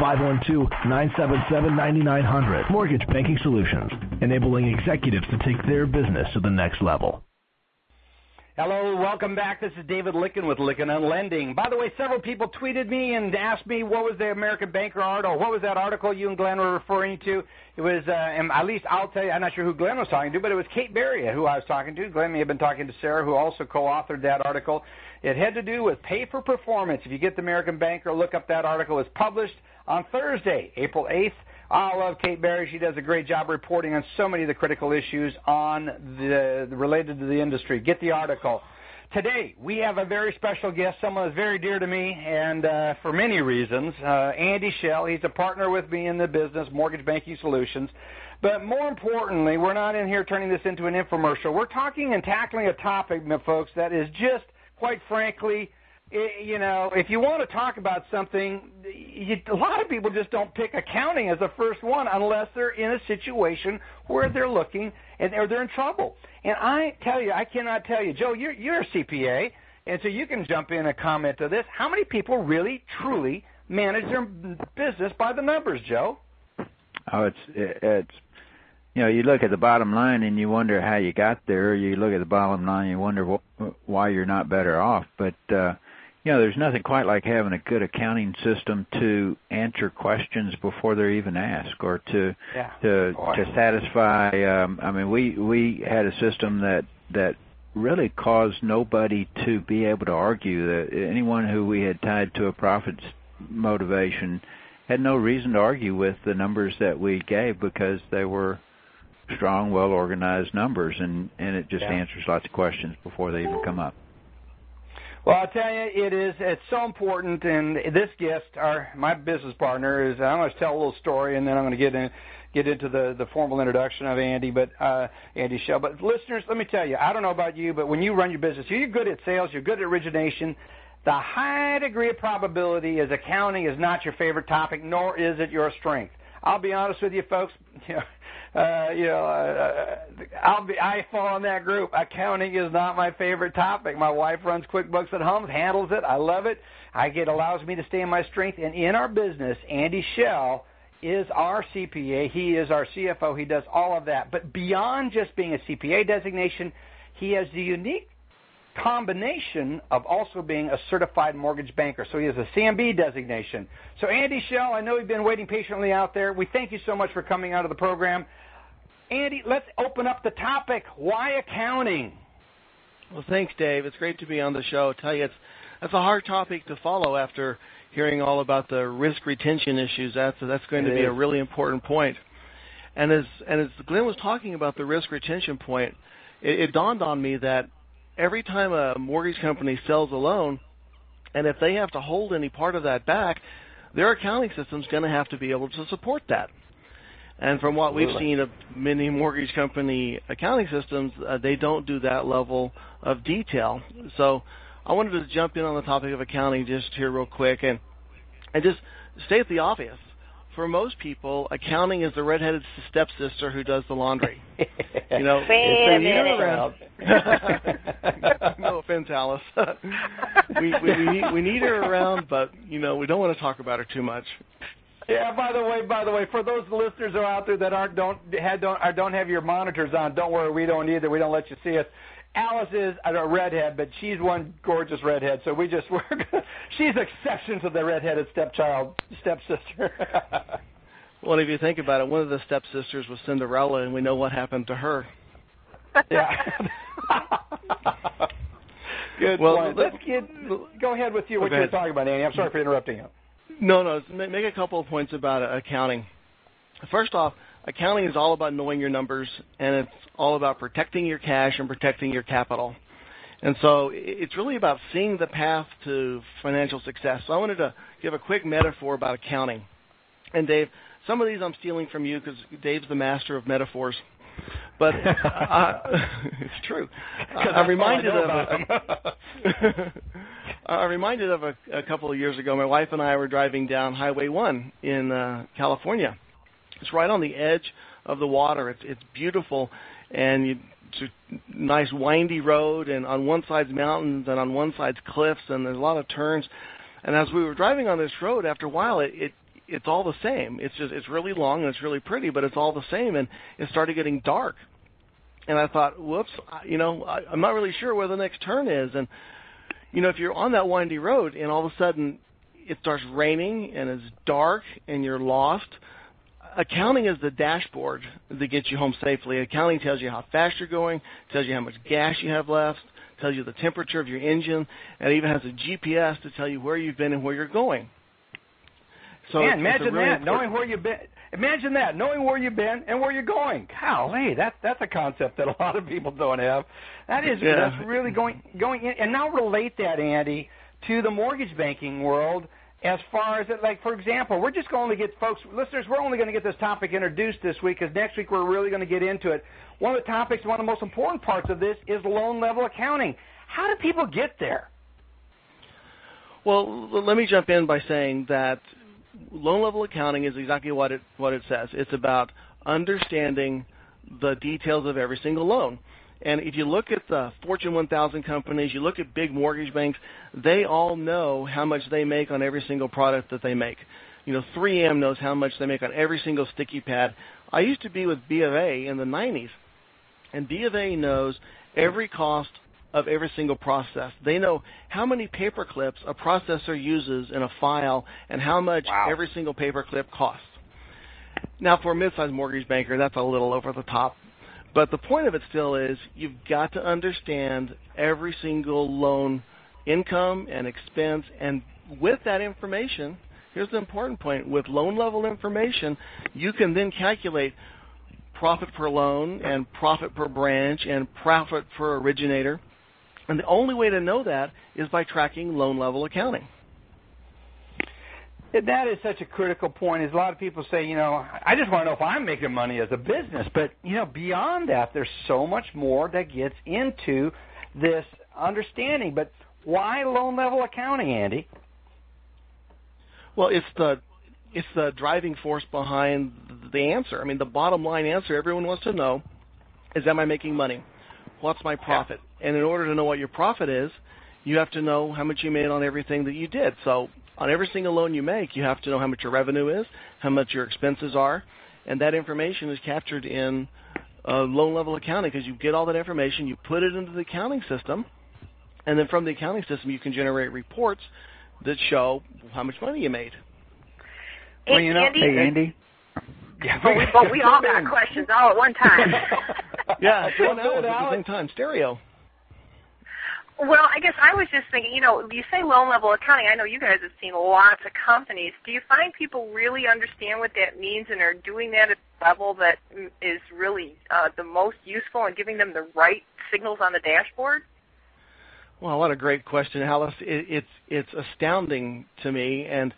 512-977-9900. Mortgage Banking Solutions, enabling executives to take their business to the next level. Hello, welcome back. This is David Licken with Licken on Lending. By the way, several people tweeted me and asked me what was the American Banker article, what was that article you and Glenn were referring to. It was, at least I'll tell you, I'm not sure who Glenn was talking to, but it was Kate Berry who I was talking to. Glenn may have been talking to Sarah, who also co-authored that article. It had to do with pay for performance. If you get the American Banker, look up that article. It was published on Thursday, April 8th. I love Kate Berry. She does a great job reporting on so many of the critical issues on related to the industry. Get the article. Today, we have a very special guest, someone that's very dear to me, and for many reasons, Andy Schell. He's a partner with me in the business, Mortgage Banking Solutions. But more importantly, we're not in here turning this into an infomercial. We're talking and tackling a topic, folks, that is just, quite frankly, if you want to talk about something, a lot of people just don't pick accounting as the first one unless they're in a situation where they're looking or they're in trouble. And I cannot tell you, Joe, you're a CPA, and so you can jump in and comment to this. How many people really, truly manage their business by the numbers, Joe? Oh, you look at the bottom line and you wonder how you got there. You look at the bottom line and you wonder why you're not better off. But, there's nothing quite like having a good accounting system to answer questions before they're even asked, or to satisfy. We had a system that really caused nobody to be able to argue. That anyone who we had tied to a profit motivation had no reason to argue with the numbers that we gave, because they were strong, well-organized numbers, and it just answers lots of questions before they even come up. Well, I'll tell you, it's so important, and this guest, my business partner, is, I'm going to tell a little story, and then I'm going to get into the formal introduction of Andy Schell. But listeners, let me tell you, I don't know about you, but when you run your business, you're good at sales, you're good at origination. The high degree of probability is accounting is not your favorite topic, nor is it your strength. I'll be honest with you, folks. I fall in that group. Accounting is not my favorite topic. My wife runs QuickBooks at home, handles it. I love it. It allows me to stay in my strength. And in our business, Andy Schell is our CPA. He is our CFO. He does all of that. But beyond just being a CPA designation, he has the unique combination of also being a certified mortgage banker. So he has a CMB designation. So Andy Schell, I know you've been waiting patiently out there. We thank you so much for coming out of the program. Andy, let's open up the topic. Why accounting? Well, thanks, Dave. It's great to be on the show. I tell you, that's a hard topic to follow after hearing all about the risk retention issues. That's going to be a really important point. And as Glenn was talking about the risk retention point, it dawned on me that every time a mortgage company sells a loan, and if they have to hold any part of that back, their accounting system's going to have to be able to support that. And from what we've seen of many mortgage company accounting systems, they don't do that level of detail. So I wanted to jump in on the topic of accounting just here real quick and just state the obvious. For most people, accounting is the redheaded stepsister who does the laundry. No offense, Alice. we need her around, but we don't want to talk about her too much. Yeah. By the way, for those listeners who are out there that don't have your monitors on, don't worry, we don't either. We don't let you see us. Alice is a redhead, but she's one gorgeous redhead. So she's exception to the redheaded stepsister. Well, if you think about it, one of the stepsisters was Cinderella, and we know what happened to her. Yeah. Good point. Go ahead with what you were talking about, Andy. I'm sorry for interrupting you. No. Make a couple of points about accounting. First off, accounting is all about knowing your numbers, and it's all about protecting your cash and protecting your capital. And so it's really about seeing the path to financial success. So I wanted to give a quick metaphor about accounting. And Dave, some of these I'm stealing from you because Dave's the master of metaphors. But it's true. I'm reminded of a couple of years ago, my wife and I were driving down Highway 1 in California. It's right on the edge of the water. It's beautiful, and it's a nice windy road, and on one side's mountains, and on one side's cliffs, and there's a lot of turns. And as we were driving on this road, after a while, it's all the same. It's really long and it's really pretty, but it's all the same, and it started getting dark. And I thought, whoops, I'm not really sure where the next turn is. And if you're on that windy road and all of a sudden it starts raining and it's dark and you're lost, accounting is the dashboard that gets you home safely. Accounting tells you how fast you're going, tells you how much gas you have left, tells you the temperature of your engine, and it even has a GPS to tell you where you've been and where you're going. So imagine that, knowing where you've been. Imagine that, knowing where you've been and where you're going. Golly, that's a concept that a lot of people don't have. That's really going in. And now relate that, Andy, to the mortgage banking world. As far as for example, we're just going to get listeners, we're only going to get this topic introduced this week, because next week we're really going to get into it. One of the most important parts of this is loan level accounting. How do people get there? Well, let me jump in by saying that loan level accounting is exactly what it says. It's about understanding the details of every single loan. And if you look at the Fortune 1000 companies, you look at big mortgage banks, they all know how much they make on every single product that they make. 3M knows how much they make on every single sticky pad. I used to be with B of A in the 90s, and B of A knows every cost of every single process. They know how many paper clips a processor uses in a file and how much every single paper clip costs. Now, for a mid-sized mortgage banker, that's a little over the top. But the point of it still is you've got to understand every single loan income and expense. And with that information, here's the important point. With loan-level information, you can then calculate profit per loan and profit per branch and profit per originator. And the only way to know that is by tracking loan-level accounting. That is such a critical point. As a lot of people say, I just want to know if I'm making money as a business. But, beyond that, there's so much more that gets into this understanding. But why loan-level accounting, Andy? Well, it's the driving force behind the answer. I mean, the bottom line answer everyone wants to know is, am I making money? What's my profit? And in order to know what your profit is, you have to know how much you made on everything that you did. So on every single loan you make, you have to know how much your revenue is, how much your expenses are, and that information is captured in loan-level accounting because you get all that information, you put it into the accounting system, and then from the accounting system you can generate reports that show how much money you made. Well, Andy. Yeah, we all got questions all at one time. Yeah, Joe and Alice at the same time, stereo. Well, I guess I was just thinking, you say loan-level accounting. I know you guys have seen lots of companies. Do you find people really understand what that means and are doing that at a level that is really the most useful and giving them the right signals on the dashboard? Well, what a great question, Alice. It's astounding to me. And,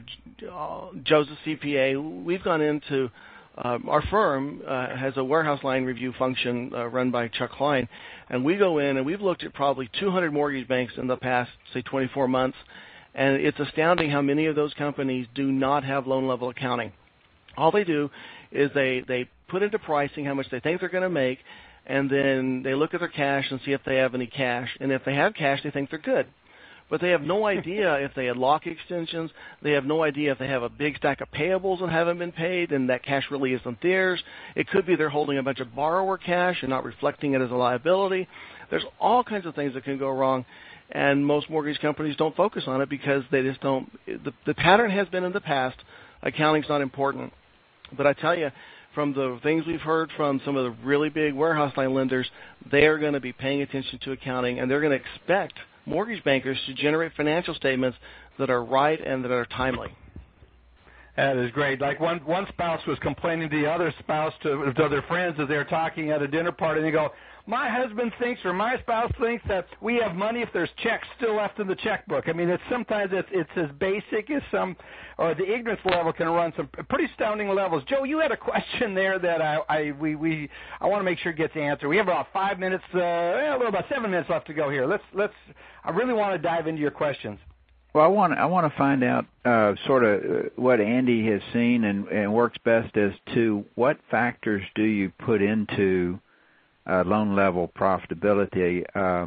Joe's a CPA. We've gone into our firm has a warehouse line review function run by Chuck Klein, and we go in and we've looked at probably 200 mortgage banks in the past, say, 24 months, and it's astounding how many of those companies do not have loan-level accounting. All they do is they put into pricing how much they think they're going to make, and then they look at their cash and see if they have any cash, and if they have cash, they think they're good. But they have no idea if they had lock extensions. They have no idea if they have a big stack of payables that haven't been paid and that cash really isn't theirs. It could be they're holding a bunch of borrower cash and not reflecting it as a liability. There's all kinds of things that can go wrong, and most mortgage companies don't focus on it because they just don't. The pattern has been in the past, accounting's not important. But I tell you, from the things we've heard from some of the really big warehouse line lenders, they are going to be paying attention to accounting, and they're going to expect mortgage bankers to generate financial statements that are right and that are timely. That is great. Like one spouse was complaining to the other spouse, to their friends as they were talking at a dinner party, and they go, my husband thinks or my spouse thinks that we have money if there's checks still left in the checkbook. I mean, sometimes it's as basic as or the ignorance level can run some pretty astounding levels. Joe, you had a question there that I want to make sure gets answered. We have about 5 minutes, a little about 7 minutes left to go here. I really want to dive into your questions. Well, I want to find out sort of what Andy has seen and works best as to what factors do you put into loan level profitability.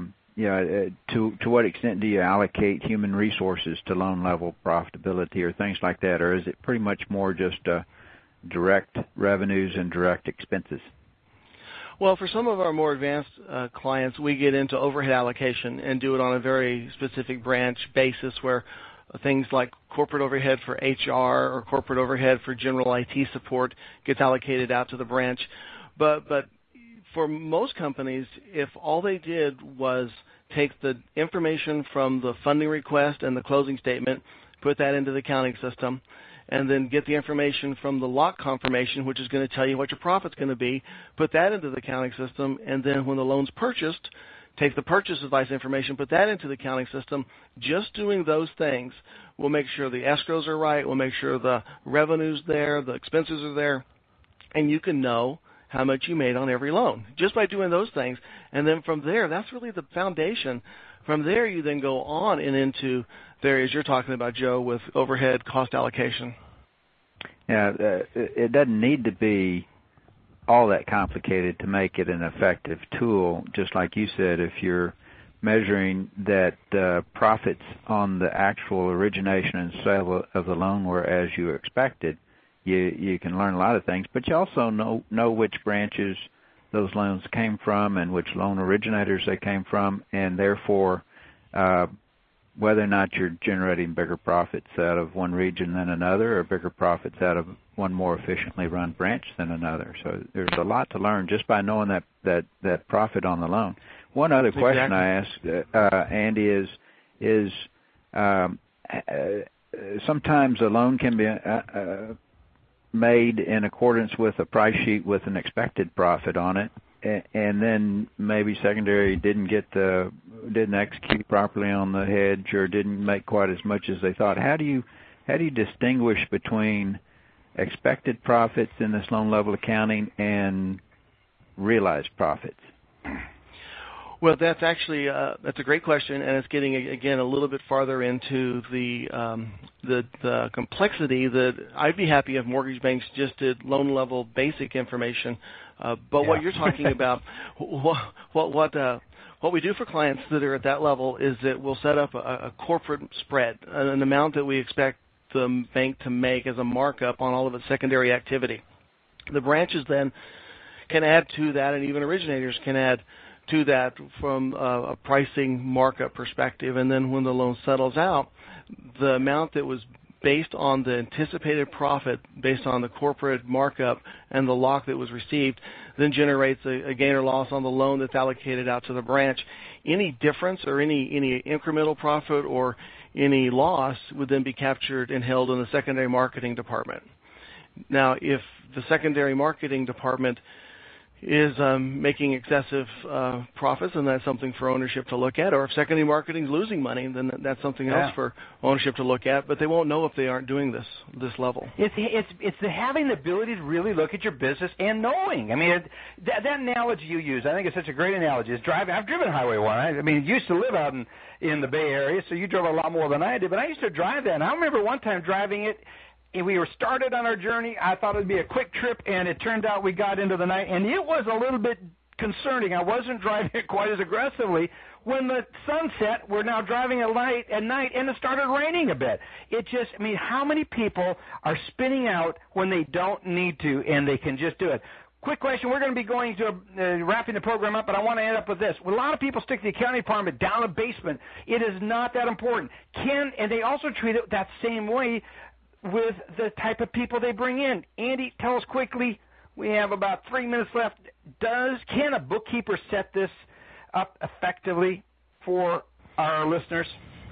To what extent do you allocate human resources to loan level profitability or things like that, or is it pretty much more just direct revenues and direct expenses? Well, for some of our more advanced clients, we get into overhead allocation and do it on a very specific branch basis where things like corporate overhead for HR or corporate overhead for general IT support gets allocated out to the branch. But for most companies, if all they did was take the information from the funding request and the closing statement, put that into the accounting system, and then get the information from the lock confirmation, which is going to tell you what your profit's going to be, put that into the accounting system, and then when the loan's purchased, take the purchase advice information, put that into the accounting system. Just doing those things will make sure the escrows are right, will make sure the revenue's there, the expenses are there, and you can know how much you made on every loan just by doing those things. And then from there, that's really the foundation. From there, you then go on and into the areas you're talking about, Joe, with overhead cost allocation. Yeah, it doesn't need to be all that complicated to make it an effective tool. Just like you said, if you're measuring that profits on the actual origination and sale of the loan were as you expected, you can learn a lot of things. But you also know which branches those loans came from and which loan originators they came from, and therefore whether or not you're generating bigger profits out of one region than another, or bigger profits out of one more efficiently run branch than another. So there's a lot to learn just by knowing that profit on the loan. One other question I asked Andy is sometimes a loan can be made in accordance with a price sheet with an expected profit on it, and then maybe secondary didn't execute properly on the hedge or didn't make quite as much as they thought. How do you distinguish between expected profits in this loan level accounting and realized profits? Well, that's actually that's a great question, and it's getting again a little bit farther into the complexity that I'd be happy if mortgage banks just did loan level basic information. But what you're talking about, what we do for clients that are at that level is that we'll set up a corporate spread, an amount that we expect the bank to make as a markup on all of its secondary activity. The branches then can add to that, and even originators can add to that from a pricing markup perspective. And then when the loan settles out, the amount that was based on the anticipated profit based on the corporate markup and the lock that was received then generates a gain or loss on the loan that's allocated out to the branch. Any difference or any incremental profit or any loss would then be captured and held in the secondary marketing department. Now, if the secondary marketing department is making excessive profits, and that's something for ownership to look at. Or if secondary marketing is losing money, then that's something else for ownership to look at. But they won't know if they aren't doing this level. It's having the ability to really look at your business and knowing. I mean, that analogy you use, I think it's such a great analogy. Is driving. I've driven Highway 1. I mean, you used to live out in the Bay Area, so you drove a lot more than I did. But I used to drive that, and I remember one time driving it. We were started on our journey. I thought it would be a quick trip, and it turned out we got into the night, and it was a little bit concerning. I wasn't driving it quite as aggressively. When the sun set, we're now driving at night, and it started raining a bit. How many people are spinning out when they don't need to, and they can just do it? Quick question. We're going to be going to wrapping the program up, but I want to end up with this. A lot of people stick the accounting department down a basement. It is not that important. And they also treat it that same way with the type of people they bring in. Andy, tell us quickly, we have about 3 minutes left. Can a bookkeeper set this up effectively for our listeners?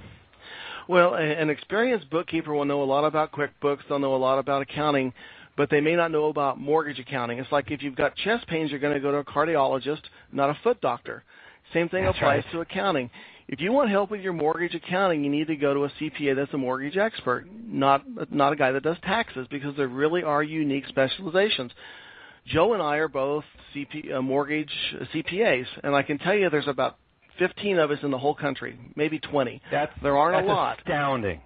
Well, an experienced bookkeeper will know a lot about QuickBooks, they'll know a lot about accounting, but they may not know about mortgage accounting. It's like if you've got chest pains, you're going to go to a cardiologist, not a foot doctor. Same thing applies to accounting. If you want help with your mortgage accounting, you need to go to a CPA that's a mortgage expert, not a guy that does taxes, because there really are unique specializations. Joe and I are both mortgage CPAs, and I can tell you there's about 15 of us in the whole country, maybe 20. There aren't a lot. That's astounding.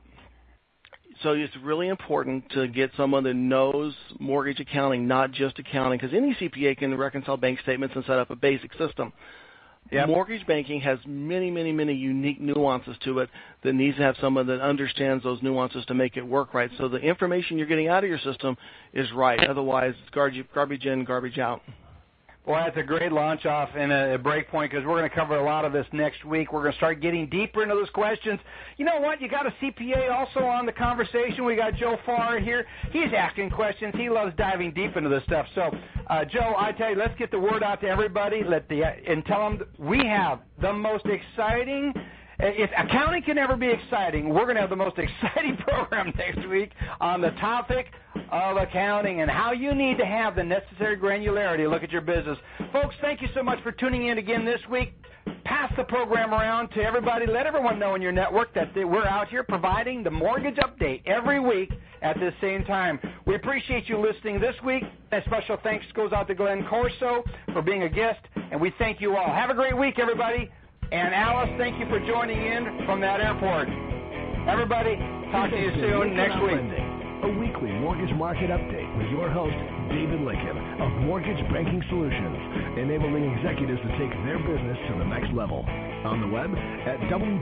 So it's really important to get someone that knows mortgage accounting, not just accounting, because any CPA can reconcile bank statements and set up a basic system. Yep. Mortgage banking has many, many, many unique nuances to it that needs to have someone that understands those nuances to make it work right. So the information you're getting out of your system is right. Otherwise, it's garbage in, garbage out. Well, that's a great launch off and a break point, because we're going to cover a lot of this next week. We're going to start getting deeper into those questions. You know what? You got a CPA also on the conversation. We got Joe Farr here. He's asking questions. He loves diving deep into this stuff. So, Joe, I tell you, let's get the word out to everybody and tell them we have the most exciting. If accounting can ever be exciting, we're going to have the most exciting program next week on the topic of accounting and how you need to have the necessary granularity to look at your business. Folks, thank you so much for tuning in again this week. Pass the program around to everybody. Let everyone know in your network that we're out here providing the mortgage update every week at the same time. We appreciate you listening this week. A special thanks goes out to Glenn Corso for being a guest, and we thank you all. Have a great week, everybody. And Alice, thank you for joining in from that airport. Everybody, talk to you soon next week. A weekly mortgage market update with your host, David Licken of Mortgage Banking Solutions, enabling executives to take their business to the next level. On the web at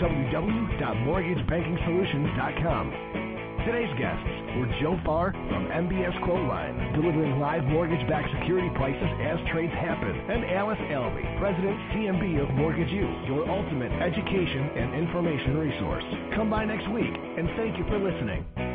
www.mortgagebankingsolutions.com. Today's guests were Joe Farr from MBS Quote Line, delivering live mortgage-backed security prices as trades happen, and Alice Albee, President CMB of Mortgage U, your ultimate education and information resource. Come by next week, and thank you for listening.